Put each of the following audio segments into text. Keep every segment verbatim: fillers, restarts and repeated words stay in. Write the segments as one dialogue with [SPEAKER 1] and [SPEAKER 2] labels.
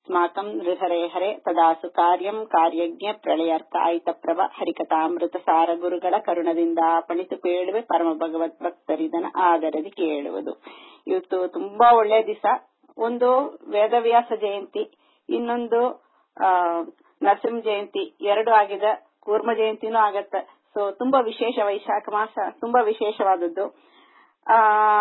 [SPEAKER 1] ಅಸ್ಮಾಕಂ ನೃಹರೇ ಹರೆ ತದಾಸು ಕಾರ್ಯಂ ಕಾರ್ಯಜ್ಞ ಪ್ರಳಯಾರ್ಥ ಆಯಿತಪ್ರಭ ಹರಿಕಥಾಮೃತ ಸಾರ ಗುರುಗಳ ಕರುಣದಿಂದ ಪಣಿತು ಕೇಳುವೆ ಪರಮ ಭಗವತ್ ಭಕ್ತರಿದನ ಆದರದಿ ಕೇಳುವುದು. ಇವತ್ತು ತುಂಬಾ ಒಳ್ಳೆ ದಿವಸ. ಒಂದು ವೇದವ್ಯಾಸ ಜಯಂತಿ, ಇನ್ನೊಂದು ಆ ನರಸಿಂಹ ಜಯಂತಿ ಎರಡು ಆಗಿದೆ. ಕೂರ್ಮ ಜಯಂತಿನೂ ಆಗತ್ತ. ಸೊ ತುಂಬಾ ವಿಶೇಷ, ವೈಶಾಖ ಮಾಸ ತುಂಬಾ ವಿಶೇಷವಾದದ್ದು. ಆ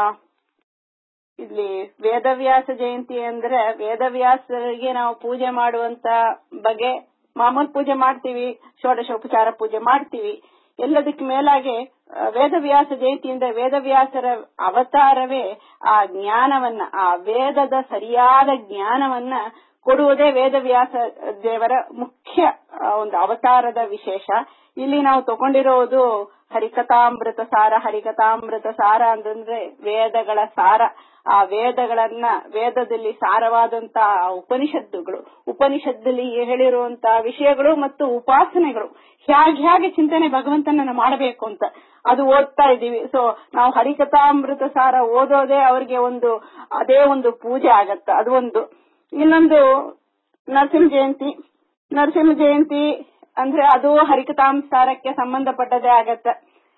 [SPEAKER 1] ಇಲ್ಲಿ ವೇದವ್ಯಾಸ ಜಯಂತಿ ಅಂದ್ರೆ ವೇದವ್ಯಾಸರಿಗೆ ನಾವು ಪೂಜೆ ಮಾಡುವಂತ ಬಗೆ ಮಾಮೂಲು ಪೂಜೆ ಮಾಡ್ತೀವಿ, ಷೋಡಶೋಪಚಾರ ಪೂಜೆ ಮಾಡ್ತೀವಿ. ಎಲ್ಲದಕ್ಕೆ ಮೇಲಾಗೆ ವೇದವ್ಯಾಸ ಜಯಂತಿಯಿಂದ ವೇದವ್ಯಾಸರ ಅವತಾರವೇ ಆ ಜ್ಞಾನವನ್ನ, ಆ ವೇದದ ಸರಿಯಾದ ಜ್ಞಾನವನ್ನ ಕೊಡುವುದೇ ವೇದವ್ಯಾಸ ದೇವರ ಮುಖ್ಯ ಒಂದು ಅವತಾರದ ವಿಶೇಷ. ಇಲ್ಲಿ ನಾವು ತಗೊಂಡಿರೋದು ಹರಿಕಥಾಮೃತ ಸಾರ. ಹರಿಕಥಾಮೃತ ಸಾರ ಅಂತಂದ್ರೆ ವೇದಗಳ ಸಾರ. ಆ ವೇದಗಳನ್ನ, ವೇದದಲ್ಲಿ ಸಾರವಾದಂತಹ ಉಪನಿಷತ್ತುಗಳು, ಉಪನಿಷತ್ತಲ್ಲಿ ಹೇಳಿರುವಂತಹ ವಿಷಯಗಳು ಮತ್ತು ಉಪಾಸನೆಗಳು, ಹೇಗೆ ಹೇಗೆ ಚಿಂತನೆ ಭಗವಂತನನ್ನ ಮಾಡಬೇಕು ಅಂತ ಅದು ಓದ್ತಾ ಇದ್ದೀವಿ. ಸೊ ನಾವು ಹರಿಕಥಾಮೃತ ಸಾರ ಓದೋದೇ ಅವ್ರಿಗೆ ಒಂದು ಅದೇ ಒಂದು ಪೂಜೆ ಆಗತ್ತ. ಅದು ಒಂದು. ಇನ್ನೊಂದು ನರಸಿಂಹ ಜಯಂತಿ. ನರಸಿಂಹ ಜಯಂತಿ ಅಂದ್ರೆ ಅದು ಹರಿಕಥಾಂಸಾರಕ್ಕೆ ಸಂಬಂಧಪಟ್ಟದೇ ಆಗತ್ತ.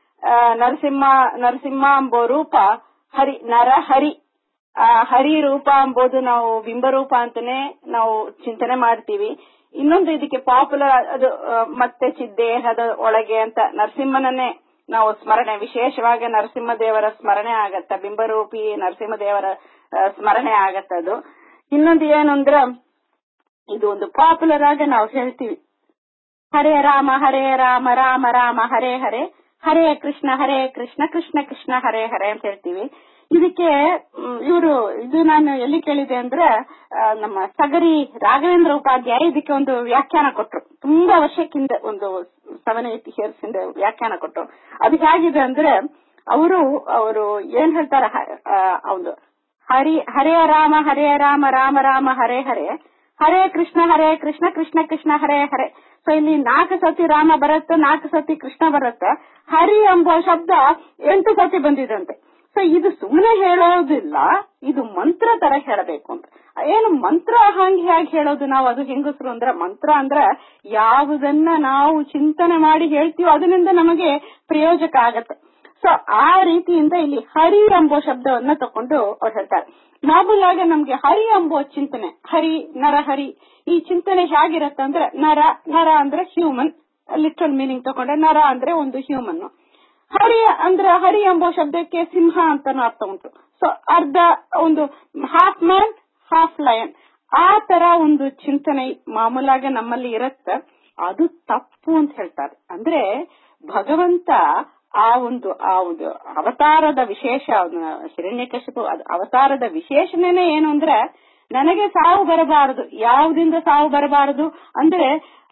[SPEAKER 1] ನರಸಿಂಹ ನರಸಿಂಹ ಎಂಬೋ ರೂಪ ಹರಿ, ನರ ಹರಿ. ಆ ಹರಿ ರೂಪ ಎಂಬುದು ನಾವು ಬಿಂಬರೂಪ ಅಂತಾನೆ ನಾವು ಚಿಂತನೆ ಮಾಡ್ತೀವಿ. ಇನ್ನೊಂದು ಇದಕ್ಕೆ ಪಾಪ್ಯುಲರ್ ಅದು ಮತ್ತೆ ಚಿದ್ದೇಹದ ಒಳಗೆ ಅಂತ ನರಸಿಂಹನನ್ನೇ ನಾವು ಸ್ಮರಣೆ, ವಿಶೇಷವಾಗಿ ನರಸಿಂಹ ದೇವರ ಸ್ಮರಣೆ ಆಗತ್ತ. ಬಿಂಬರೂಪಿ ನರಸಿಂಹ ದೇವರ ಸ್ಮರಣೆ ಆಗತ್ತದು. ಇನ್ನೊಂದು ಏನು ಅಂದ್ರೆ ಇದು ಒಂದು ಪಾಪ್ಯುಲರ್ ಆಗಿ ನಾವು ಹೇಳ್ತೀವಿ, ಹರೇ ರಾಮ ಹರೇ ರಾಮ ರಾಮ ರಾಮ ಹರೇ ಹರೇ, ಹರೇ ಕೃಷ್ಣ ಹರೇ ಕೃಷ್ಣ ಕೃಷ್ಣ ಕೃಷ್ಣ ಹರೇ ಹರೇ ಅಂತ ಹೇಳ್ತೀವಿ. ಇದಕ್ಕೆ ಇವರು ಇದು ನಾನು ಎಲ್ಲಿ ಕೇಳಿದೆ ಅಂದ್ರೆ ನಮ್ಮ ಸಗರಿ ರಾಘವೇಂದ್ರ ಉಪಾಧ್ಯಾಯ ಇದಕ್ಕೆ ಒಂದು ವ್ಯಾಖ್ಯಾನ ಕೊಟ್ರು. ತುಂಬಾ ವರ್ಷಕ್ಕಿಂತ ಒಂದು ಸೆವೆನ್ ಏಟ್ ಇಯರ್ಸ್ ಇಂದ ವ್ಯಾಖ್ಯಾನ ಕೊಟ್ರು. ಅದು ಹೇಗಿದೆ ಅಂದ್ರೆ ಅವರು ಅವರು ಏನ್ ಹೇಳ್ತಾರ, ಒಂದು ಹರಿ ಹರೇ ರಾಮ ಹರೇ ರಾಮ ರಾಮ ರಾಮ ಹರೇ ಹರೇ, ಹರೇ ಕೃಷ್ಣ ಹರೇ ಕೃಷ್ಣ ಕೃಷ್ಣ ಕೃಷ್ಣ ಹರೇ ಹರೇ. ಸೊ ಇಲ್ಲಿ ನಾಲ್ಕು ಸತಿ ರಾಮ ಬರುತ್ತೆ, ನಾಲ್ಕು ಸತಿ ಕೃಷ್ಣ ಬರುತ್ತೆ. ಹರಿ ಎಂಬ ಶಬ್ದ ಎಂಟು ಸತಿ ಬಂದಿದಂತೆ. ಸೊ ಇದು ಸುಮ್ಮನೆ ಹೇಳೋದಿಲ್ಲ, ಇದು ಮಂತ್ರ ತರ ಹೇಳಬೇಕು ಅಂತ. ಏನು ಮಂತ್ರ ಹಂಗೆ ಹೇಗೆ ಹೇಳೋದು ನಾವು? ಅದು ಹೆಂಗಸರು ಅಂದ್ರೆ ಮಂತ್ರ ಅಂದ್ರೆ ಯಾವುದನ್ನ ನಾವು ಚಿಂತನೆ ಮಾಡಿ ಹೇಳ್ತೀವೋ ಅದರಿಂದ ನಮಗೆ ಪ್ರಯೋಜಕ ಆಗತ್ತೆ. ಸೊ ಆ ರೀತಿಯಿಂದ ಇಲ್ಲಿ ಹರಿ ಎಂಬೋ ಶಬ್ದವನ್ನ ತಕೊಂಡು ಅವ್ರು ಹೇಳ್ತಾರೆ. ಮಾಮೂಲಾಗ ನಮ್ಗೆ ಹರಿ ಎಂಬೋ ಚಿಂತನೆ, ಹರಿ ನರಹರಿ, ಈ ಚಿಂತನೆ ಹೇಗಿರತ್ತೆ ಅಂದ್ರೆ ನರ ನರ ಅಂದ್ರೆ ಹ್ಯೂಮನ್, ಲಿಟ್ರಲ್ ಮೀನಿಂಗ್ ತಗೊಂಡ್ರೆ ನರ ಅಂದ್ರೆ ಒಂದು ಹ್ಯೂಮನ್. ಹರಿ ಅಂದ್ರೆ ಹರಿ ಎಂಬೋ ಶಬ್ದಕ್ಕೆ ಸಿಂಹ ಅಂತಾನು ಅರ್ಥ ಉಂಟು. ಸೊ ಅರ್ಧ ಒಂದು ಹಾಫ್ ಮ್ಯಾನ್ ಹಾಫ್ ಲಯನ್, ಆ ತರ ಒಂದು ಚಿಂತನೆ ಮಾಮೂಲಾಗ ನಮ್ಮಲ್ಲಿ ಇರತ್ತೆ. ಅದು ತಪ್ಪು ಅಂತ ಹೇಳ್ತಾರೆ. ಅಂದ್ರೆ ಭಗವಂತ ಆ ಒಂದು ಆ ಒಂದು ಅವತಾರದ ವಿಶೇಷ, ಹಿರಣ್ಯಕಶಿಪು ಅವತಾರದ ವಿಶೇಷಣೆನೇ ಏನು ಅಂದ್ರೆ ನನಗೆ ಸಾವು ಬರಬಾರದು. ಯಾವುದಿಂದ ಸಾವು ಬರಬಾರದು ಅಂದ್ರೆ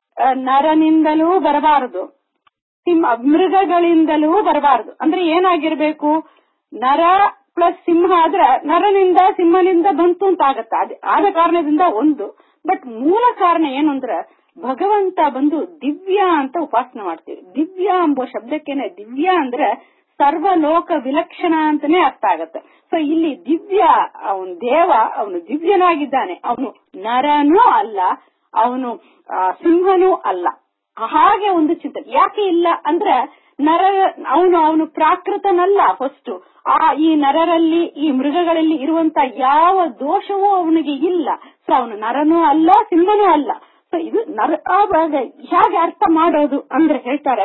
[SPEAKER 1] ನರನಿಂದಲೂ ಬರಬಾರದು, ಸಿಂಹ ಮೃಗಗಳಿಂದಲೂ ಬರಬಾರದು. ಅಂದ್ರೆ ಏನಾಗಿರ್ಬೇಕು, ನರ ಪ್ಲಸ್ ಸಿಂಹ ಆದ್ರೆ ನರನಿಂದ ಸಿಂಹನಿಂದ ಬಂತು ಅಂತ ಆಗತ್ತ. ಆದ ಕಾರಣದಿಂದ ಒಂದು. ಬಟ್ ಮೂಲ ಕಾರಣ ಏನು ಅಂದ್ರೆ ಭಗವಂತ ಬಂದು ದಿವ್ಯ ಅಂತ ಉಪಾಸನೆ ಮಾಡ್ತೀವಿ. ದಿವ್ಯ ಎಂಬ ಶಬ್ದಕ್ಕೇನೆ ದಿವ್ಯ ಅಂದ್ರೆ ಸರ್ವಲೋಕ ವಿಲಕ್ಷಣ ಅಂತಾನೆ ಅರ್ಥ ಆಗತ್ತೆ. ಸೊ ಇಲ್ಲಿ ದಿವ್ಯ, ಅವನು ದೇವ, ಅವನು ದಿವ್ಯನಾಗಿದ್ದಾನೆ. ಅವನು ನರನೂ ಅಲ್ಲ, ಅವನು ಸಿಂಹನೂ ಅಲ್ಲ. ಹಾಗೆ ಒಂದು ಚಿಂತನೆ ಯಾಕೆ ಇಲ್ಲ ಅಂದ್ರೆ ನರ ಅವನು ಅವನು ಪ್ರಾಕೃತನಲ್ಲ. ಫಸ್ಟ್ ಆ ಈ ನರರಲ್ಲಿ ಈ ಮೃಗಗಳಲ್ಲಿ ಇರುವಂತ ಯಾವ ದೋಷವೂ ಅವನಿಗೆ ಇಲ್ಲ. ಸೊ ಅವನು ನರನೂ ಅಲ್ಲ, ಸಿಂಹನೂ ಅಲ್ಲ. ಸೊ ಇದು ನರ ಹೇಗೆ ಅರ್ಥ ಮಾಡೋದು ಅಂದ್ರೆ ಹೇಳ್ತಾರೆ,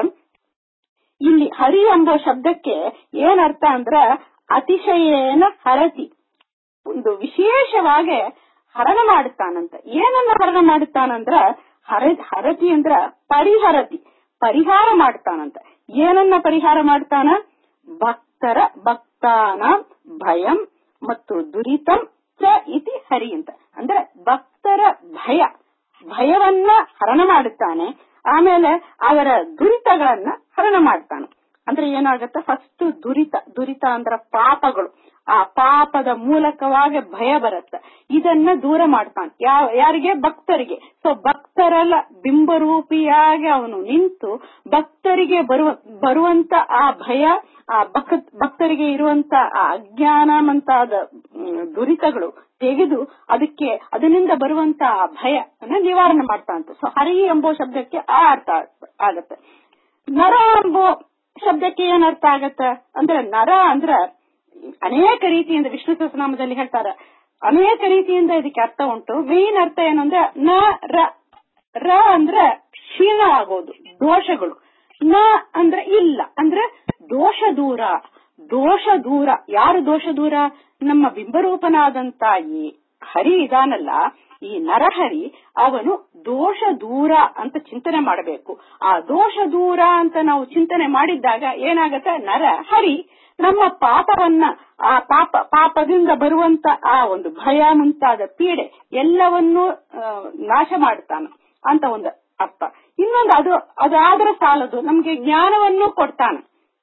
[SPEAKER 1] ಇಲ್ಲಿ ಹರಿ ಎಂಬ ಶಬ್ದಕ್ಕೆ ಏನ್ ಅರ್ಥ ಅಂದ್ರ ಅತಿಶಯೇನ ಹರತಿ, ಒಂದು ವಿಶೇಷವಾಗಿ ಹರಣ ಮಾಡುತ್ತಾನಂತ. ಏನನ್ನ ಹರಣ ಮಾಡುತ್ತಾನಂದ್ರ ಹರ ಹರತಿ ಅಂದ್ರ ಪರಿಹರತಿ, ಪರಿಹಾರ ಮಾಡ್ತಾನಂತ. ಏನನ್ನ ಪರಿಹಾರ ಮಾಡ್ತಾನ? ಭಕ್ತರ ಭಕ್ತಾನ ಭಯಂ ಮತ್ತು ದುರಿತಂ ಚ ಇತಿ ಹರಿ ಅಂತ. ಅಂದ್ರೆ ಭಕ್ತರ ಭಯ, ಭಯವನ್ನ ಹರಣ ಮಾಡುತ್ತಾನೆ. ಆಮೇಲೆ ಅವರ ದುರಿತಗಳನ್ನ ಹರಣ ಮಾಡ್ತಾನೆ. ಅಂದ್ರೆ ಏನಾಗತ್ತೆ, ಫಸ್ಟ್ ದುರಿತ, ದುರಿತ ಅಂದ್ರ ಪಾಪಗಳು, ಆ ಪಾಪದ ಮೂಲಕವಾಗಿ ಭಯ ಬರುತ್ತೆ. ಇದನ್ನ ದೂರ ಮಾಡ್ತಾನೆ. ಯಾವ ಯಾರಿಗೆ? ಭಕ್ತರಿಗೆ. ಸೊ ಭಕ್ತರಲ್ಲ ಬಿಂಬರೂಪಿಯಾಗಿ ಅವನು ನಿಂತು ಭಕ್ತರಿಗೆ ಬರುವ ಬರುವಂತ ಆ ಭಯ, ಆ ಭಕ್ ಭಕ್ತರಿಗೆ ಇರುವಂತ ಆ ಅಜ್ಞಾನ ಮುಂತಾದ ದುರಿತಗಳು ತೆಗೆದು ಅದಕ್ಕೆ ಅದರಿಂದ ಬರುವಂತ ಆ ಭಯ ಅನ್ನ ನಿವಾರಣೆ ಮಾಡ್ತಾ ಅಂತ. ಸೊ ಹರಿ ಎಂಬೋ ಶಬ್ದಕ್ಕೆ ಆ ಅರ್ಥ ಆಗತ್ತೆ. ನರ ಎಂಬೋ ಶಬ್ದಕ್ಕೆ ಏನ್ ಅರ್ಥ ಆಗತ್ತೆ ಅಂದ್ರೆ, ನರ ಅಂದ್ರೆ ಅನೇಕ ರೀತಿಯಿಂದ ವಿಷ್ಣು ಸಹಸ್ರನಾಮದಲ್ಲಿ ಹೇಳ್ತಾರೆ, ಅನೇಕ ರೀತಿಯಿಂದ ಇದಕ್ಕೆ ಅರ್ಥ ಉಂಟು. ಮೇನ್ ಅರ್ಥ ಏನಂದ್ರೆ ನ ರ ರ ಅಂದ್ರೆ ಕ್ಷೀಣ ಆಗೋದು, ದೋಷಗಳು. ನ ಅಂದ್ರೆ ಇಲ್ಲ ಅಂದ್ರೆ ದೋಷ ದೂರ. ದೋಷ ದೂರ ಯಾರು ದೋಷ ದೂರ? ನಮ್ಮ ಬಿಂಬರೂಪನಾದಂತ ಈ ಹರಿ ಇದಾನಲ್ಲ, ಈ ನರಹರಿ, ಅವನು ದೋಷ ದೂರ ಅಂತ ಚಿಂತನೆ ಮಾಡಬೇಕು. ಆ ದೋಷ ದೂರ ಅಂತ ನಾವು ಚಿಂತನೆ ಮಾಡಿದ್ದಾಗ ಏನಾಗತ್ತೆ? ನರ ಹರಿ ನಮ್ಮ ಪಾಪವನ್ನ, ಆ ಪಾಪ ಪಾಪದಿಂದ ಬರುವಂತ ಆ ಒಂದು ಭಯ ಮುಂತಾದ ಪೀಡೆ ಎಲ್ಲವನ್ನೂ ನಾಶ ಮಾಡ್ತಾನ ಅಂತ ಒಂದು ಅರ್ಥ. ಇನ್ನೊಂದು ಅದು ಅದಾದ್ರೆ ಸಾಲದು, ನಮ್ಗೆ ಜ್ಞಾನವನ್ನು ಕೊಡ್ತಾನ.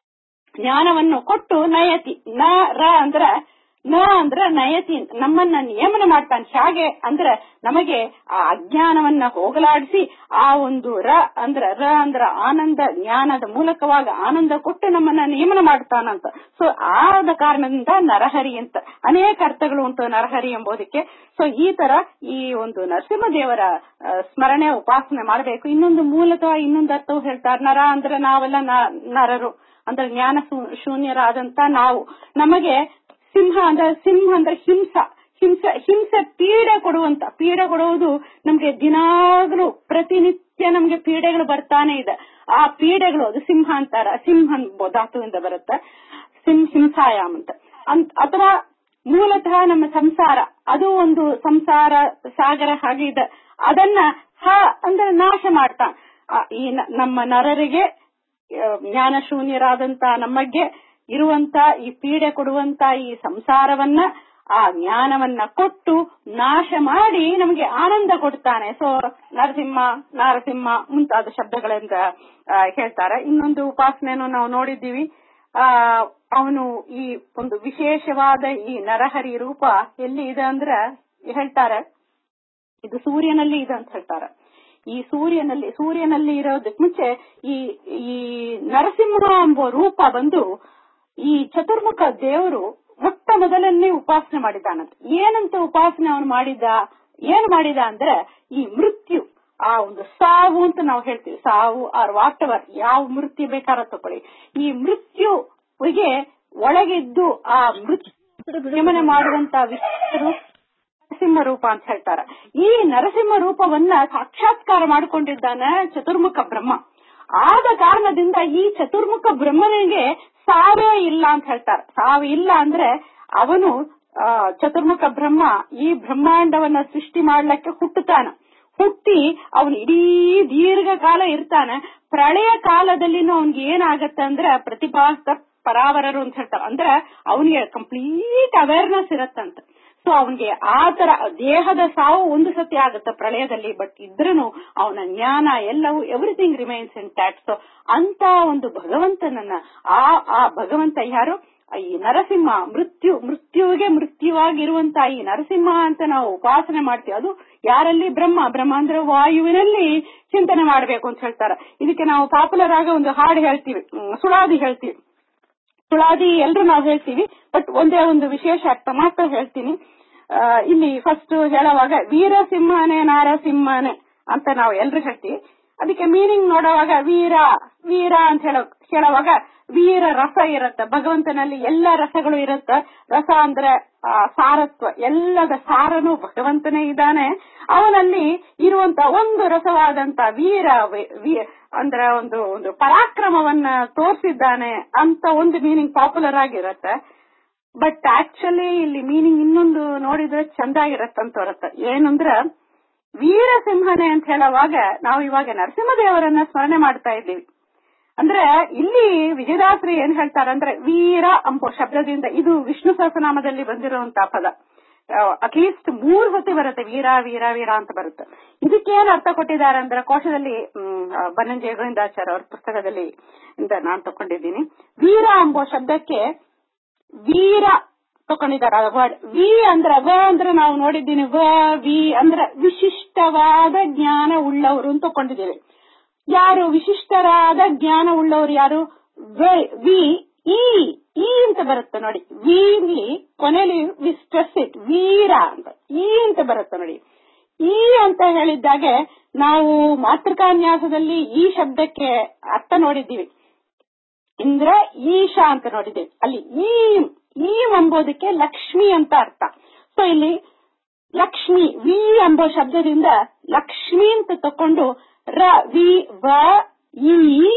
[SPEAKER 1] ಜ್ಞಾನವನ್ನು ಕೊಟ್ಟು ನಯತಿ, ನ ರ ಅಂದ್ರ ನ ಅಂದ್ರ ನಯತಿ, ನಮ್ಮನ್ನ ನಿಯಮನ ಮಾಡ್ತಾನೆ. ಹೇಗೆ ಅಂದ್ರೆ ನಮಗೆ ಆ ಅಜ್ಞಾನವನ್ನ ಹೋಗಲಾಡಿಸಿ ಆ ಒಂದು ರ ಅಂದ್ರ ರ ಅಂದ್ರ ಆನಂದ, ಜ್ಞಾನದ ಮೂಲಕವಾಗಿ ಆನಂದ ಕೊಟ್ಟು ನಮ್ಮನ್ನ ನಿಯಮನ ಮಾಡ್ತಾನಂತ. ಸೊ ಆದ ಕಾರಣದಿಂದ ನರಹರಿ ಅಂತ ಅನೇಕ ಅರ್ಥಗಳು ಉಂಟು ನರಹರಿ ಎಂಬುದಕ್ಕೆ. ಸೊ ಈ ತರ ಈ ಒಂದು ನರಸಿಂಹದೇವರ ಸ್ಮರಣೆ ಉಪಾಸನೆ ಮಾಡಬೇಕು. ಇನ್ನೊಂದು ಮೂಲತಃ ಇನ್ನೊಂದು ಅರ್ಥವು ಹೇಳ್ತಾರೆ. ನರ ಅಂದ್ರೆ ನಾವೆಲ್ಲ ನರರು ಅಂದ್ರೆ ಜ್ಞಾನ ಶೂನ್ಯರಾದಂತ ನಾವು. ನಮಗೆ ಸಿಂಹ ಅಂದ್ರೆ ಸಿಂಹ ಅಂದ್ರೆ ಹಿಂಸ ಹಿಂಸೆ ಹಿಂಸೆ ಪೀಡೆ ಕೊಡುವಂತ, ಪೀಡೆ ಕೊಡುವುದು ನಮ್ಗೆ ದಿನಾಗ್ಲೂ ಪ್ರತಿನಿತ್ಯ ನಮ್ಗೆ ಪೀಡೆಗಳು ಬರ್ತಾನೆ ಇದೆ. ಆ ಪೀಡೆಗಳು ಅದು ಸಿಂಹ ಅಂತಾರ. ಸಿಂಹ ಧಾತುವಿಂದ ಬರುತ್ತೆ, ಸಿಂ ಹಿಂಸಾಯಾಮ್ ಅಂತ. ಅಥವಾ ಮೂಲತಃ ನಮ್ಮ ಸಂಸಾರ, ಅದು ಒಂದು ಸಂಸಾರ ಸಾಗರ ಹಾಗೆ ಇದೆ. ಅದನ್ನ ಹ ಅಂದ್ರೆ ನಾಶ ಮಾಡ್ತಾ ಈ ನಮ್ಮ ನರರಿಗೆ, ಜ್ಞಾನ ಶೂನ್ಯರಾದಂತ ನಮಗೆ ಇರುವಂತ ಈ ಪೀಡೆ ಕೊಡುವಂತ ಈ ಸಂಸಾರವನ್ನ, ಆ ಜ್ಞಾನವನ್ನ ಕೊಟ್ಟು ನಾಶ ಮಾಡಿ ನಮಗೆ ಆನಂದ ಕೊಡ್ತಾನೆ. ಸೊ ನರಸಿಂಹ ನಾರಸಿಂಹ ಮುಂತಾದ ಶಬ್ದಗಳಿಂದ ಹೇಳ್ತಾರೆ. ಇನ್ನೊಂದು ಉಪಾಸನೆಯನ್ನು ನಾವು ನೋಡಿದ್ದೀವಿ. ಆ ಅವನು ಈ ಒಂದು ವಿಶೇಷವಾದ ಈ ನರಹರಿ ರೂಪ ಎಲ್ಲಿ ಇದೆ ಅಂದ್ರೆ ಹೇಳ್ತಾರೆ, ಇದು ಸೂರ್ಯನಲ್ಲಿ ಇದೆ ಅಂತ ಹೇಳ್ತಾರೆ. ಈ ಸೂರ್ಯನಲ್ಲಿ ಸೂರ್ಯನಲ್ಲಿ ಇರೋದಕ್ಕೆ ಮುಂಚೆ ಈ ಈ ನರಸಿಂಹ ಎಂಬ ರೂಪ ಬಂದು ಈ ಚತುರ್ಮುಖ ದೇವರು ಮೊಟ್ಟ ಮೊದಲನ್ನೇ ಉಪಾಸನೆ ಮಾಡಿದ್ದಾನಂತ. ಏನಂತ ಉಪಾಸನೆ ಅವನು ಮಾಡಿದ ಏನ್ ಮಾಡಿದ ಅಂದ್ರೆ ಈ ಮೃತ್ಯು, ಆ ಒಂದು ಸಾವು ಅಂತ ನಾವು ಹೇಳ್ತೀವಿ, ಸಾವು ಆರ್ ವಾಟ್ ಎವರ್, ಯಾವ ಮೃತ್ಯು ಬೇಕಾದ ತಗೊಳ್ಳಿ, ಈ ಮೃತ್ಯುವಿಗೆ ಒಳಗಿದ್ದು ಆ ಮೃತ್ಯು ಗಮನ ಮಾಡುವಂತ ವಿಷಯರು ನರಸಿಂಹ ರೂಪ ಅಂತ ಹೇಳ್ತಾರೆ. ಈ ನರಸಿಂಹ ರೂಪವನ್ನ ಸಾಕ್ಷಾತ್ಕಾರ ಮಾಡಿಕೊಂಡಿದ್ದಾನೆ ಚತುರ್ಮುಖ ಬ್ರಹ್ಮ. ಆದ ಕಾರಣದಿಂದ ಈ ಚತುರ್ಮುಖ ಬ್ರಹ್ಮನಿಗೆ ಸಾವೇ ಇಲ್ಲ ಅಂತ ಹೇಳ್ತಾರೆ. ಸಾವು ಇಲ್ಲ ಅಂದ್ರೆ ಅವನು ಚತುರ್ಮುಖ ಬ್ರಹ್ಮ ಈ ಬ್ರಹ್ಮಾಂಡವನ್ನ ಸೃಷ್ಟಿ ಮಾಡ್ಲಿಕ್ಕೆ ಹುಟ್ಟುತ್ತಾನ. ಹುಟ್ಟಿ ಅವನು ಇಡೀ ದೀರ್ಘಕಾಲ ಇರ್ತಾನೆ. ಪ್ರಳಯ ಕಾಲದಲ್ಲಿನೂ ಅವನ್ಗೆ ಏನಾಗತ್ತೆ ಅಂದ್ರೆ ಪ್ರತಿಭಾಸ ಪರಾವರರು ಅಂತ ಹೇಳ್ತಾರೆ. ಅಂದ್ರೆ ಅವನಿಗೆ ಕಂಪ್ಲೀಟ್ ಅವೇರ್ನೆಸ್ ಇರತ್ತಂತ. ಸೊ ಅವನಿಗೆ ಆ ತರ ದೇಹದ ಸಾವು ಒಂದು ಸತಿ ಆಗುತ್ತೆ ಪ್ರಳಯದಲ್ಲಿ, ಬಟ್ ಇದ್ರೂ ಅವನ ಜ್ಞಾನ ಎಲ್ಲವೂ ಎವ್ರಿಥಿಂಗ್ ರಿಮೈನ್ಸ್ ಇಂಟ್ಯಾಕ್ಟ್. ಸೊ ಅಂತ ಒಂದು ಭಗವಂತನನ್ನ, ಆ ಆ ಭಗವಂತ ಯಾರು? ಈ ನರಸಿಂಹ, ಮೃತ್ಯು ಮೃತ್ಯುವಿಗೆ ಮೃತ್ಯುವಾಗಿರುವಂತ ಈ ನರಸಿಂಹ ಅಂತ ನಾವು ಉಪಾಸನೆ ಮಾಡ್ತೀವಿ. ಅದು ಯಾರಲ್ಲಿ? ಬ್ರಹ್ಮ. ಬ್ರಹ್ಮ ಅಂದ್ರೆ ವಾಯುವಿನಲ್ಲಿ ಚಿಂತನೆ ಮಾಡಬೇಕು ಅಂತ ಹೇಳ್ತಾರೆ. ಇದಕ್ಕೆ ನಾವು ಪಾಪ್ಯುಲರ್ ಆಗಿ ಒಂದು ಹಾಡು ಹೇಳ್ತೀವಿ, ಸುಳಾದಿ ಹೇಳ್ತೀವಿ. ಸುಳಾದಿ ಎಲ್ರು ನಾವು ಹೇಳ್ತೀವಿ, ಬಟ್ ಒಂದೇ ಒಂದು ವಿಶೇಷ ಅರ್ಥ ಮಾತ್ರ ಹೇಳ್ತೀನಿ. ಇಲ್ಲಿ ಫಸ್ಟ್ ಹೇಳುವಾಗ ವೀರಸಿಂಹನೇ ನಾರಸಿಂಹನೇ ಅಂತ ನಾವು ಎಲ್ರು ಹೇಳ್ತೀವಿ. ಅದಕ್ಕೆ ಮೀನಿಂಗ್ ನೋಡುವಾಗ ವೀರ ವೀರ ಅಂತ ಹೇಳೋ ಹೇಳುವಾಗ ವೀರ ರಸ ಇರುತ್ತೆ ಭಗವಂತನಲ್ಲಿ, ಎಲ್ಲ ರಸಗಳು ಇರುತ್ತೆ. ರಸ ಅಂದ್ರೆ ಸಾರತ್ವ, ಎಲ್ಲದ ಸಾರನು ಭಗವಂತನೇ ಇದ್ದಾನೆ. ಅವನಲ್ಲಿ ಇರುವಂತ ಒಂದು ರಸವಾದಂತ ವೀರ ಅಂದ್ರೆ ಒಂದು ಒಂದು ಪರಾಕ್ರಮವನ್ನ ತೋರಿಸಿದ್ದಾನೆ ಅಂತ ಒಂದು ಮೀನಿಂಗ್ ಪಾಪ್ಯುಲರ್ ಆಗಿರುತ್ತೆ. ಬಟ್ ಆಕ್ಚುಲಿ ಇಲ್ಲಿ ಮೀನಿಂಗ್ ಇನ್ನೊಂದು ನೋಡಿದ್ರೆ ಚಂದಾಗಿರತ್ತಂತ ಬರುತ್ತೆ. ಏನಂದ್ರೆ ವೀರಸಿಂಹನೇ ಅಂತ ಹೇಳುವಾಗ ನಾವು ಇವಾಗ ನರಸಿಂಹದೇವರನ್ನ ಸ್ಮರಣೆ ಮಾಡ್ತಾ ಇದ್ದೀವಿ. ಅಂದ್ರೆ ಇಲ್ಲಿ ವಿಜಯದಾಸರಿ ಏನ್ ಹೇಳ್ತಾರೆ ಅಂದ್ರೆ ವೀರ ಎಂಬ ಶಬ್ದದಿಂದ, ಇದು ವಿಷ್ಣು ಸಹಸ್ರನಾಮದಲ್ಲಿ ಬಂದಿರುವಂತಹ ಪದ. ಅಟ್ಲೀಸ್ಟ್ ಮೂರು ಹೊತ್ತಿ ಬರುತ್ತೆ, ವೀರ ವೀರ ವೀರ ಅಂತ ಬರುತ್ತೆ. ಇದಕ್ಕೇನ್ ಅರ್ಥ ಕೊಟ್ಟಿದ್ದಾರೆ ಅಂದ್ರೆ ಕೋಶದಲ್ಲಿ ಬನ್ನಂಜೆ ಗೋವಿಂದಾಚಾರ್ಯ ಅವ್ರ ಪುಸ್ತಕದಲ್ಲಿ ಇಂದ ನಾನ್ ತಕೊಂಡಿದ್ದೀನಿ. ವೀರ ಎಂಬ ಶಬ್ದಕ್ಕೆ ವೀರ ತಕೊಂಡಿದ್ದಾರೆ ವರ್ಡ್. ವಿ ಅಂದ್ರೆ ವ ಅಂದ್ರೆ ನಾವು ನೋಡಿದ್ದೀನಿ, ವ ವಿ ಅಂದ್ರೆ ವಿಶಿಷ್ಟವಾದ ಜ್ಞಾನ ಉಳ್ಳವರು ಅಂತ ತಕೊಂಡಿದ್ದೇವೆ. ಯಾರು ವಿಶಿಷ್ಟರಾದ ಜ್ಞಾನ ಉಳ್ಳವರು ಯಾರು? ವಿ ಈ ಈ ಅಂತ ಬರುತ್ತೆ ನೋಡಿ. ವಿ ಕೊನೆಯಲ್ಲಿ ವಿ ಸ್ಟ್ರೆಸ್ ಇಟ್, ವೀರ ಅಂತ ಈ ಅಂತ ಬರುತ್ತೆ ನೋಡಿ. ಈ ಅಂತ ಹೇಳಿದ್ದಾಗೆ ನಾವು ಮಾತೃಕಾನ್ಯಾಸದಲ್ಲಿ ಈ ಶಬ್ದಕ್ಕೆ ಅರ್ಥ ನೋಡಿದ್ದೀವಿ. ಇಂದ್ರ ಈಶಾ ಅಂತ ನೋಡಿದ್ದೇವೆ. ಅಲ್ಲಿ ಈ ಈ ಎಂಬುದಕ್ಕೆ ಲಕ್ಷ್ಮಿ ಅಂತ ಅರ್ಥ. ಸೊ ಇಲ್ಲಿ ಲಕ್ಷ್ಮಿ ವಿ ಎಂಬ ಶಬ್ದದಿಂದ ಲಕ್ಷ್ಮಿ ಅಂತ ತಕೊಂಡು ರ ವಿ ವ ಈ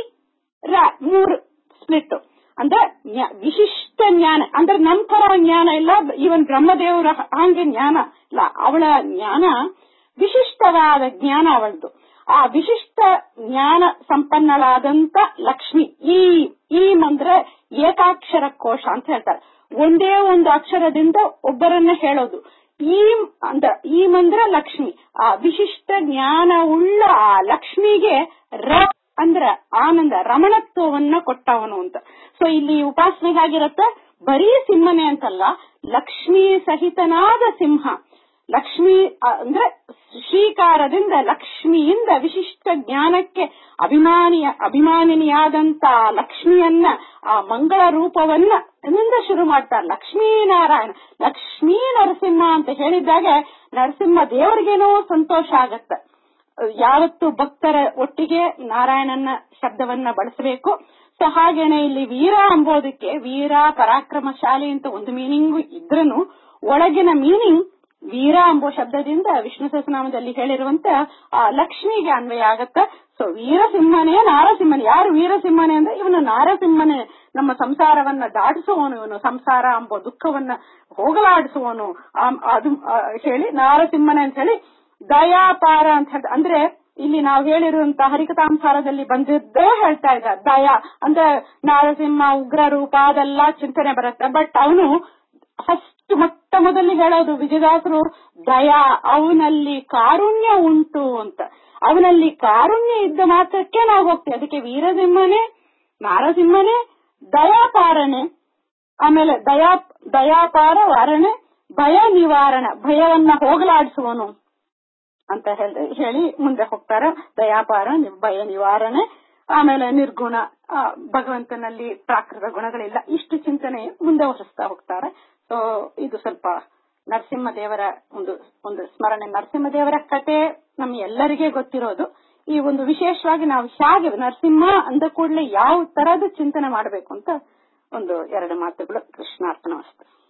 [SPEAKER 1] ರ ಮೂರು ಸ್ಪ್ಲಿಟ್ ಅಂದ್ರೆ ವಿಶಿಷ್ಟ ಜ್ಞಾನ. ಅಂದ್ರೆ ನಮ್ ತರ ಜ್ಞಾನ ಇಲ್ಲ, ಇವನ್ ಬ್ರಹ್ಮದೇವರ ಹಂಗೆ ಜ್ಞಾನ ಇಲ್ಲ. ಅವಳ ಜ್ಞಾನ ವಿಶಿಷ್ಟವಾದ ಜ್ಞಾನ ಅವಳದು. ಆ ವಿಶಿಷ್ಟ ಜ್ಞಾನ ಸಂಪನ್ನಳಾದಂತ ಲಕ್ಷ್ಮಿ. ಈ ಈ ಅಂದ್ರೆ ಏಕಾಕ್ಷರ ಕೋಶ ಅಂತ ಹೇಳ್ತಾರೆ. ಒಂದೇ ಒಂದು ಅಕ್ಷರದಿಂದ ಒಬ್ಬರನ್ನ ಹೇಳೋದು. ಈ ಅಂದ್ರ ಈ ಮಂದ್ರ ಲಕ್ಷ್ಮಿ. ಆ ವಿಶಿಷ್ಟ ಜ್ಞಾನ ಉಳ್ಳ ಆ ಲಕ್ಷ್ಮಿಗೆ ರ ಅಂದ್ರ ಆನಂದ ರಮಣತ್ವವನ್ನ ಕೊಟ್ಟವನು ಅಂತ. ಸೊ ಇಲ್ಲಿ ಉಪಾಸನೆ ಹೇಗಿರುತ್ತೆ? ಬರೀ ಸಿಂಹನೇ ಅಂತಲ್ಲ, ಲಕ್ಷ್ಮೀ ಸಹಿತನಾದ ಸಿಂಹ. ಲಕ್ಷ್ಮಿ ಅಂದ್ರೆ ಶ್ರೀಕಾರದಿಂದ ಲಕ್ಷ್ಮಿಯಿಂದ ವಿಶಿಷ್ಟ ಜ್ಞಾನಕ್ಕೆ ಅಭಿಮಾನಿಯ ಅಭಿಮಾನಿನಿಯಾದಂತ ಲಕ್ಷ್ಮಿಯನ್ನ ಆ ಮಂಗಳ ರೂಪವನ್ನ ನಿಂದ ಶುರು ಮಾಡ್ತಾರೆ. ಲಕ್ಷ್ಮೀನಾರಾಯಣ ಲಕ್ಷ್ಮೀ ನರಸಿಂಹ ಅಂತ ಹೇಳಿದಾಗ ನರಸಿಂಹ ದೇವರಿಗೇನೋ ಸಂತೋಷ ಆಗತ್ತೆ. ಯಾವತ್ತು ಭಕ್ತರ ಒಟ್ಟಿಗೆ ನಾರಾಯಣನ ಶಬ್ದವನ್ನ ಬಳಸಬೇಕು. ಸೊ ಹಾಗೇನೆ ಇಲ್ಲಿ ವೀರ ಅಂಬೋದಕ್ಕೆ ವೀರ ಪರಾಕ್ರಮಶಾಲಿ ಅಂತ ಒಂದು ಮೀನಿಂಗ್ ಇದ್ರೂ ಒಳಗಿನ ಮೀನಿಂಗ್ ವೀರ ಎಂಬ ಶಬ್ದದಿಂದ ವಿಷ್ಣು ಸಹಸ್ರನಾಮದಲ್ಲಿ ಹೇಳಿರುವಂತ ಆ ಲಕ್ಷ್ಮಿಗೆ ಅನ್ವಯ ಆಗತ್ತ. ಸೊ ವೀರಸಿಂಹನೇ ನಾರಸಿಂಹನೇ. ಯಾರು ವೀರಸಿಂಹನೇ ಅಂದ್ರೆ ಇವನು ನಾರಸಿಂಹನೇ, ನಮ್ಮ ಸಂಸಾರವನ್ನ ದಾಟಿಸುವವನು, ಇವನು ಸಂಸಾರ ಎಂಬ ದುಃಖವನ್ನ ಹೋಗಲಾಡಿಸುವವನು ಅದು ಹೇಳಿ ನಾರಸಿಂಹನೇ ಅಂತ ಹೇಳಿ. ದಯಾಪಾರ ಅಂತ ಹೇಳಿ ಅಂದ್ರೆ ಇಲ್ಲಿ ನಾವು ಹೇಳಿರುವಂತ ಹರಿಕಥಾಂಸಾರದಲ್ಲಿ ಬಂದಿದ್ದೇ ಹೇಳ್ತಾ ಇದ್ದ ದಯಾ ಅಂದ್ರೆ ನಾರಸಿಂಹ ಉಗ್ರ ರೂಪ ಅದೆಲ್ಲ ಚಿಂತನೆ ಬರುತ್ತೆ. ಬಟ್ ಅವನು ಫಸ್ಟ್ ಮೊಟ್ಟ ಮೊದಲು ಹೇಳೋದು ವಿಜಯದಾಸರು ದಯಾ, ಅವನಲ್ಲಿ ಕಾರುಣ್ಯ ಉಂಟು ಅಂತ. ಅವನಲ್ಲಿ ಕಾರುಣ್ಯ ಇದ್ದ ಮಾತ್ರಕ್ಕೆ ನಾವು ಹೋಗ್ತೀವಿ. ಅದಕ್ಕೆ ವೀರಸಿಂಹನೇ ನಾರಸಿಂಹನೇ ದಯಾಪಾರನೆ. ಆಮೇಲೆ ದಯಾ ದಯಾಪಾರ ವಾರಣೆ ಭಯ ನಿವಾರಣ, ಭಯವನ್ನ ಹೋಗಲಾಡಿಸುವನು ಅಂತ ಹೇಳಿ ಹೇಳಿ ಮುಂದೆ ಹೋಗ್ತಾರೆ. ದಯಾಪಾರ ಭಯ ನಿವಾರಣೆ, ಆಮೇಲೆ ನಿರ್ಗುಣ, ಭಗವಂತನಲ್ಲಿ ಪ್ರಾಕೃತ ಗುಣಗಳಿಲ್ಲ, ಇಷ್ಟು ಚಿಂತನೆ ಮುಂದೆ ವಹಿಸ್ತಾ ಹೋಗ್ತಾರೆ. ಸೊ ಇದು ಸ್ವಲ್ಪ ನರಸಿಂಹದೇವರ ಒಂದು ಒಂದು ಸ್ಮರಣೆ. ನರಸಿಂಹದೇವರ ಕತೆ ನಮ್ ಎಲ್ಲರಿಗೂ ಗೊತ್ತಿರೋದು. ಈ ಒಂದು ವಿಶೇಷವಾಗಿ ನಾವು ಹೇಗೆ ನರಸಿಂಹ ಅಂದ ಕೂಡಲೇ ಯಾವ ತರದ ಚಿಂತನೆ ಮಾಡಬೇಕು ಅಂತ ಒಂದು ಎರಡು ಮಾತುಗಳು. ಕೃಷ್ಣಾರ್ಪಣ ವಸ್ತು.